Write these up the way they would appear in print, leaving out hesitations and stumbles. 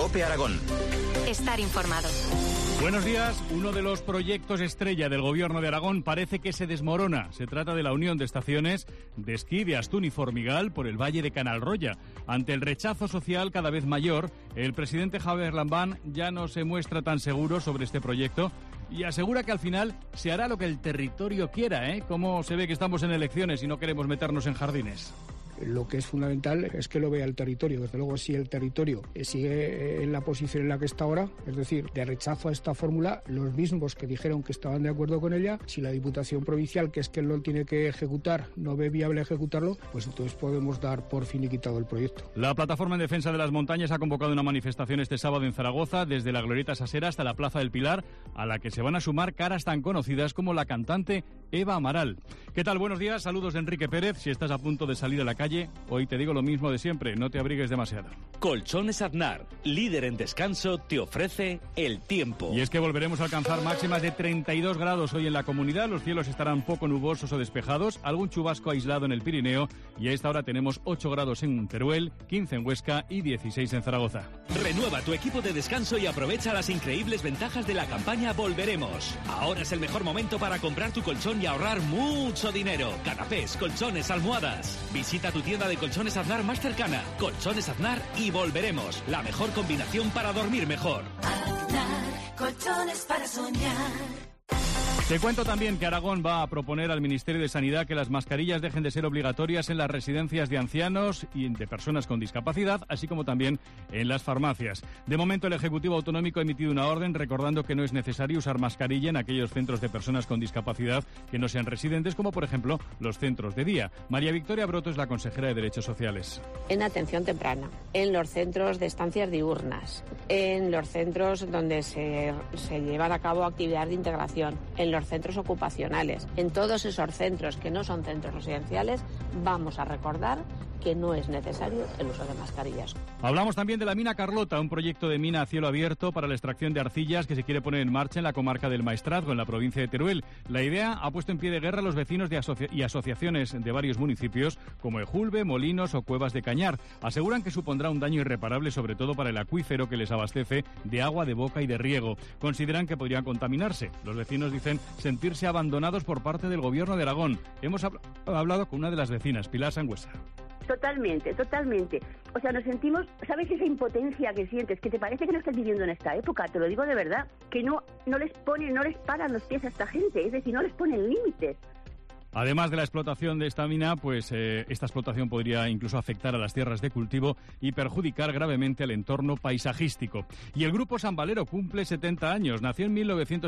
COPE Aragón. Estar informado. Buenos días. Uno de los proyectos estrella del Gobierno de Aragón parece que se desmorona. Se trata de la unión de estaciones de esquí de Astún y Formigal por el Valle de Canalroya. Ante el rechazo social cada vez mayor, el presidente Javier Lambán ya no se muestra tan seguro sobre este proyecto y asegura que al final se hará lo que el territorio quiera, ¿eh? Como se ve que estamos en elecciones y no queremos meternos en jardines. Lo que es fundamental es que lo vea el territorio. Desde luego, si el territorio sigue en la posición en la que está ahora, es decir, de rechazo a esta fórmula, los mismos que dijeron que estaban de acuerdo con ella, si la Diputación Provincial, que es quien lo tiene que ejecutar, no ve viable ejecutarlo, pues entonces podemos dar por finiquitado el proyecto. La Plataforma en Defensa de las Montañas ha convocado una manifestación este sábado en Zaragoza, desde la Glorieta Sasera hasta la Plaza del Pilar, a la que se van a sumar caras tan conocidas como la cantante Eva Amaral. ¿Qué tal? Buenos días, saludos de Enrique Pérez. Si estás a punto de salir a la calle, hoy te digo lo mismo de siempre, no te abrigues demasiado. Colchones Aznar, líder en descanso, te ofrece el tiempo. Y es que volveremos a alcanzar máximas de 32 grados hoy en la comunidad. Los cielos estarán poco nubosos o despejados, algún chubasco aislado en el Pirineo, y a esta hora tenemos 8 grados en Teruel, 15 en Huesca y 16 en Zaragoza. Renueva tu equipo de descanso y aprovecha las increíbles ventajas de la campaña Volveremos. Ahora es el mejor momento para comprar tu colchón y ahorrar mucho dinero. Canapés, colchones, almohadas. Visita tu tienda de Colchones Aznar más cercana. Colchones Aznar y Volveremos. La mejor combinación para dormir mejor. Aznar, colchones para soñar. Te cuento también que Aragón va a proponer al Ministerio de Sanidad que las mascarillas dejen de ser obligatorias en las residencias de ancianos y de personas con discapacidad, así como también en las farmacias. De momento, el Ejecutivo Autonómico ha emitido una orden recordando que no es necesario usar mascarilla en aquellos centros de personas con discapacidad que no sean residentes, como por ejemplo los centros de día. María Victoria Broto es la consejera de Derechos Sociales. En atención temprana, en los centros de estancias diurnas, en los centros donde se llevan a cabo actividades de integración, en los centros ocupacionales, en todos esos centros que no son centros residenciales, vamos a recordar que no es necesario el uso de mascarillas. Hablamos también de la mina Carlota, un proyecto de mina a cielo abierto para la extracción de arcillas que se quiere poner en marcha en la comarca del Maestrazgo, en la provincia de Teruel. La idea ha puesto en pie de guerra a los vecinos y asociaciones de varios municipios como Ejulbe, Molinos o Cuevas de Cañar. Aseguran que supondrá un daño irreparable, sobre todo para el acuífero que les abastece de agua de boca y de riego. Consideran que podrían contaminarse. Los vecinos dicen sentirse abandonados por parte del Gobierno de Aragón. Hemos hablado con una de las vecinas, Pilar Sangüesa. Totalmente. O sea, nos sentimos, ¿sabes esa impotencia que sientes? Que te parece que no estás viviendo en esta época, te lo digo de verdad, que no les paran los pies a esta gente, es decir, no les ponen límites. Además de la explotación de esta mina, pues esta explotación podría incluso afectar a las tierras de cultivo y perjudicar gravemente al entorno paisajístico. Y el Grupo San Valero cumple 70 años. Nació en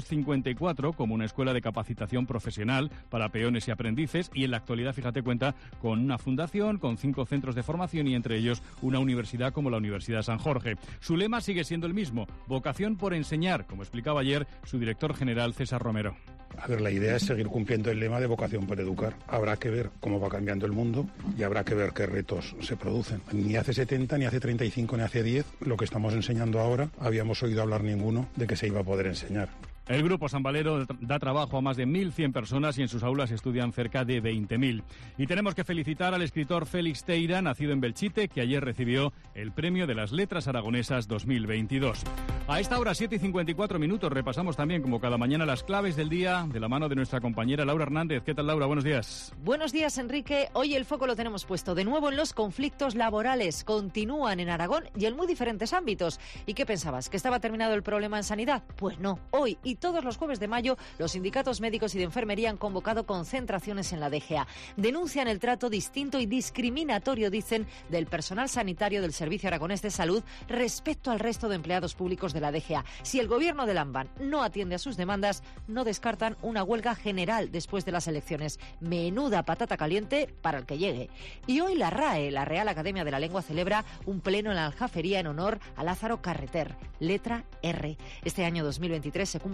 1954 como una escuela de capacitación profesional para peones y aprendices y en la actualidad, fíjate, cuenta con una fundación, con 5 centros de formación y entre ellos una universidad como la Universidad San Jorge. Su lema sigue siendo el mismo, vocación por enseñar, como explicaba ayer su director general César Romero. A ver, la idea es seguir cumpliendo el lema de vocación por educar. Habrá que ver cómo va cambiando el mundo y habrá que ver qué retos se producen. Ni hace 70, ni hace 35, ni hace 10, lo que estamos enseñando ahora, habíamos oído hablar ninguno de que se iba a poder enseñar. El Grupo San Valero da trabajo a más de 1.100 personas y en sus aulas estudian cerca de 20.000. Y tenemos que felicitar al escritor Félix Teira, nacido en Belchite, que ayer recibió el Premio de las Letras Aragonesas 2022. A esta hora, 7:54, repasamos también, como cada mañana, las claves del día de la mano de nuestra compañera Laura Hernández. ¿Qué tal, Laura? Buenos días. Buenos días, Enrique. Hoy el foco lo tenemos puesto de nuevo en los conflictos laborales. Continúan en Aragón y en muy diferentes ámbitos. ¿Y qué pensabas? ¿Que estaba terminado el problema en sanidad? Pues no. Hoy y todos los jueves de mayo, los sindicatos médicos y de enfermería han convocado concentraciones en la DGA. Denuncian el trato distinto y discriminatorio, dicen, del personal sanitario del Servicio Aragonés de Salud respecto al resto de empleados públicos de la DGA. Si el gobierno de Lambán no atiende a sus demandas, no descartan una huelga general después de las elecciones. Menuda patata caliente para el que llegue. Y hoy la RAE, la Real Academia de la Lengua, celebra un pleno en la Aljafería en honor a Lázaro Carreter, letra R. Este año 2023 se cumple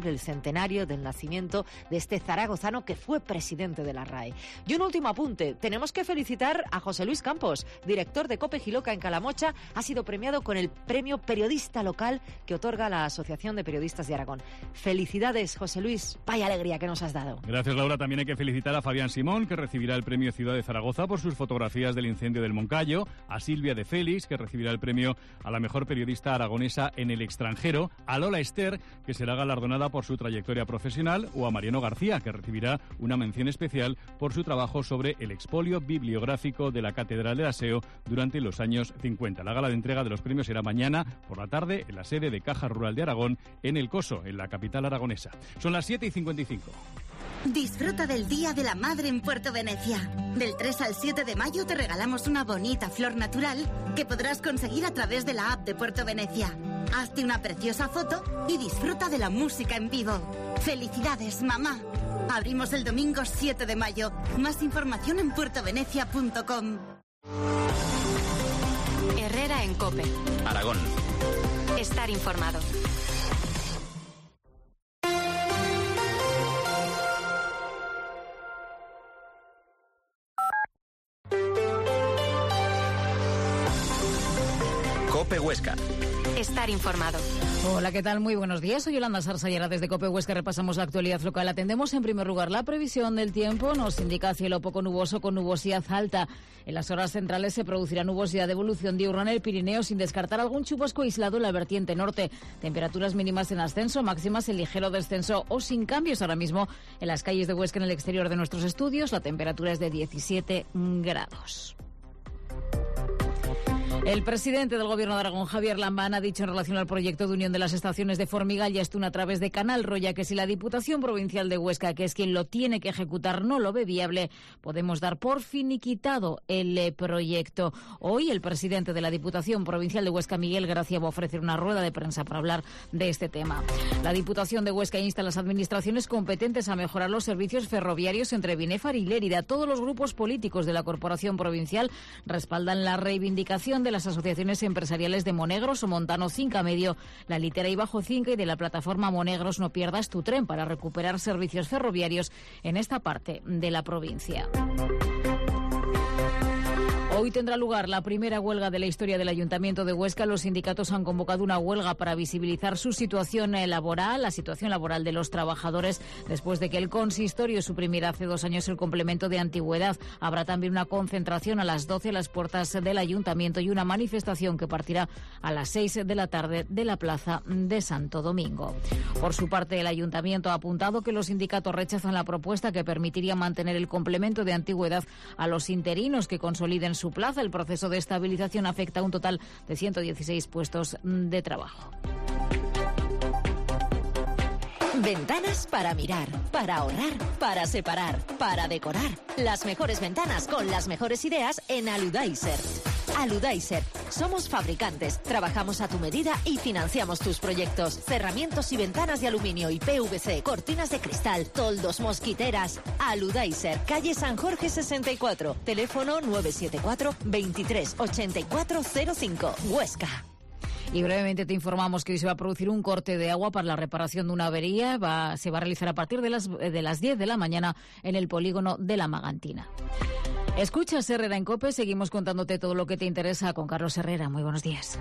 cumple el centenario del nacimiento de este zaragozano que fue presidente de la RAE. Y un último apunte, tenemos que felicitar a José Luis Campos, director de COPE Jiloca en Calamocha, ha sido premiado con el premio Periodista Local que otorga la Asociación de Periodistas de Aragón. Felicidades, José Luis, vaya alegría que nos has dado. Gracias, Laura. También hay que felicitar a Fabián Simón, que recibirá el premio Ciudad de Zaragoza por sus fotografías del incendio del Moncayo, a Silvia de Félix, que recibirá el premio a la mejor periodista aragonesa en el extranjero, a Lola Ester, que será galardonada por su trayectoria profesional, o a Mariano García, que recibirá una mención especial por su trabajo sobre el expolio bibliográfico de la Catedral del Aseo durante los años 50. La gala de entrega de los premios será mañana por la tarde en la sede de Caja Rural de Aragón, en El Coso, en la capital aragonesa. Son las 7:55. Disfruta del Día de la Madre en Puerto Venecia. Del 3 al 7 de mayo te regalamos una bonita flor natural que podrás conseguir a través de la app de Puerto Venecia. Hazte una preciosa foto y disfruta de la música en vivo. ¡Felicidades, mamá! Abrimos el domingo 7 de mayo. Más información en puertovenecia.com. Herrera en COPE. Aragón. Estar informado. COPE Huesca. Estar informado. Hola, ¿qué tal? Muy buenos días. Soy Yolanda Sarsayera desde COPE Huesca. Repasamos la actualidad local. Atendemos en primer lugar la previsión del tiempo. Nos indica cielo poco nuboso con nubosidad alta. En las horas centrales se producirá nubosidad de evolución diurna en el Pirineo, sin descartar algún chubasco aislado en la vertiente norte. Temperaturas mínimas en ascenso, máximas en ligero descenso o sin cambios ahora mismo en las calles de Huesca. En el exterior de nuestros estudios la temperatura es de 17 grados. El presidente del Gobierno de Aragón, Javier Lambán, ha dicho en relación al proyecto de unión de las estaciones de Formigal y Astún a través de Canal Roya que si la Diputación Provincial de Huesca, que es quien lo tiene que ejecutar, no lo ve viable, podemos dar por finiquitado el proyecto. Hoy el presidente de la Diputación Provincial de Huesca, Miguel Gracia, va a ofrecer una rueda de prensa para hablar de este tema. La Diputación de Huesca insta a las administraciones competentes a mejorar los servicios ferroviarios entre Binefar y Lérida. Todos los grupos políticos de la Corporación Provincial respaldan la reivindicación de las asociaciones empresariales de Monegros o Montano Cinca Medio, La Litera y Bajo Cinca y de la plataforma Monegros No Pierdas tu Tren para recuperar servicios ferroviarios en esta parte de la provincia. Hoy tendrá lugar la primera huelga de la historia del Ayuntamiento de Huesca. Los sindicatos han convocado una huelga para visibilizar su situación laboral, la situación laboral de los trabajadores, después de que el consistorio suprimiera hace 2 años el complemento de antigüedad. Habrá también una concentración a las 12 a las puertas del Ayuntamiento y una manifestación que partirá a las 6 de la tarde de la Plaza de Santo Domingo. Por su parte, el Ayuntamiento ha apuntado que los sindicatos rechazan la propuesta que permitiría mantener el complemento de antigüedad a los interinos que consoliden su plaza. El proceso de estabilización afecta a un total de 116 puestos de trabajo. Ventanas para mirar, para ahorrar, para separar, para decorar. Las mejores ventanas con las mejores ideas en Aludaiser. Aludaiser. Somos fabricantes, trabajamos a tu medida y financiamos tus proyectos. Cerramientos y ventanas de aluminio y PVC, cortinas de cristal, toldos, mosquiteras. Aludaiser, calle San Jorge 64, teléfono 974 23 8405, Huesca. Y brevemente te informamos que hoy se va a producir un corte de agua para la reparación de una avería. Se va a realizar a partir de las 10 de la mañana en el polígono de La Magantina. Escuchas Herrera en COPE, seguimos contándote todo lo que te interesa con Carlos Herrera. Muy buenos días.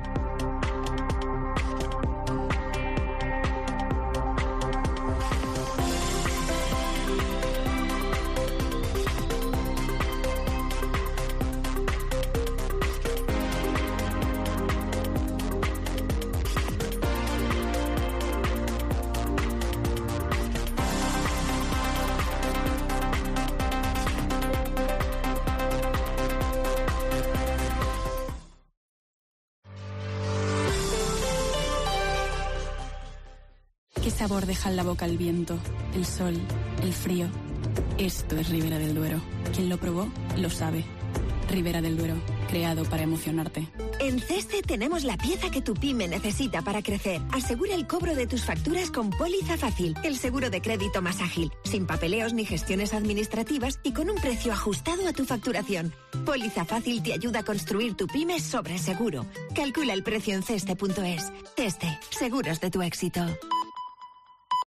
¿Qué sabor deja en la boca el viento, el sol, el frío? Esto es Ribera del Duero. Quien lo probó, lo sabe. Ribera del Duero, creado para emocionarte. En CESCE tenemos la pieza que tu pyme necesita para crecer. Asegura el cobro de tus facturas con Póliza Fácil, el seguro de crédito más ágil, sin papeleos ni gestiones administrativas y con un precio ajustado a tu facturación. Póliza Fácil te ayuda a construir tu pyme sobre seguro. Calcula el precio en CESCE.es. CESCE, seguros de tu éxito.